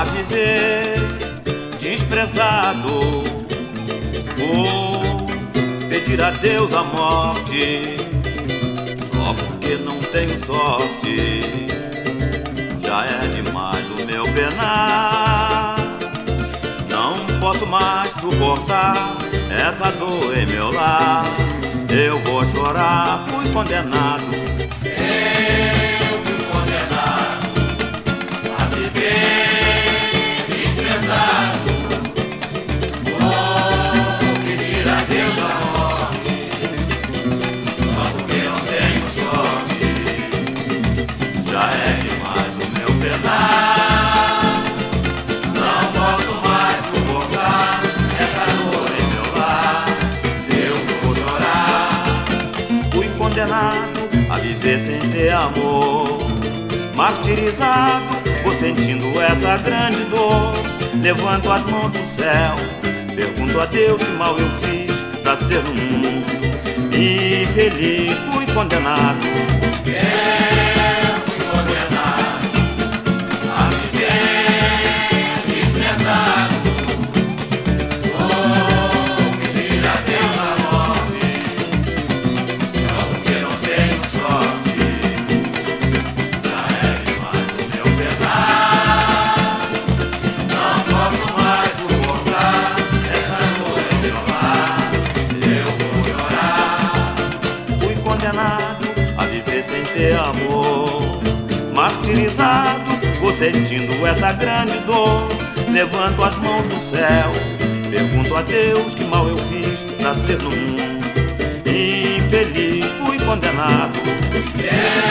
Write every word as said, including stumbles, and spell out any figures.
a viver desprezado, vou pedir a Deus a morte, só porque não tenho sorte. Já é demais o meu penar, não posso mais suportar essa dor em meu lar. Eu vou chorar, fui condenado. Eu fui condenado a viver desprezado. Vou pedir a Deus a morte, só porque não tenho sorte. Já é demais o meu penar, Não posso mais suportar essa dor em meu lar. Eu vou chorar. fui condenado a viver sem ter amor, martirizado por sentindo essa grande dor. Levanto as mãos do céu, pergunto a Deus que mal eu fiz pra ser no mundo infeliz. Fui condenado. Eu fui condenado a viver desprezado. Vou pedir a Deus a morte, só porque não tenho sorte. Já é demais o meu pesar, não posso mais suportar essa dor em meu lar. Eu vou chorar. Fui condenado a viver sem ter amor, martirizado por sentindo essa grande dor. Levanto as mãos do céu, pergunto a Deus que mal eu fiz pra ser no mundo infeliz. Fui condenado. Eu